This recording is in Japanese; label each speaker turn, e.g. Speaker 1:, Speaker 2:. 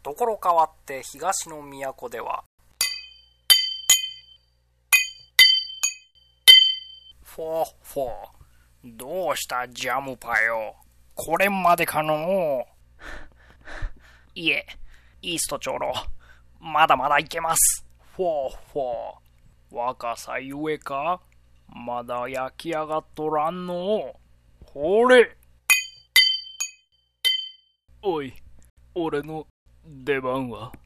Speaker 1: ところ変わって東の都では、フォーフォー、どうしたジャムパよ。これまでかのいえ、イースト長老、まだまだいけます。フォーフォー、若さゆえか、まだ焼き上がっとらんの。ほれ。おい、俺の出番は。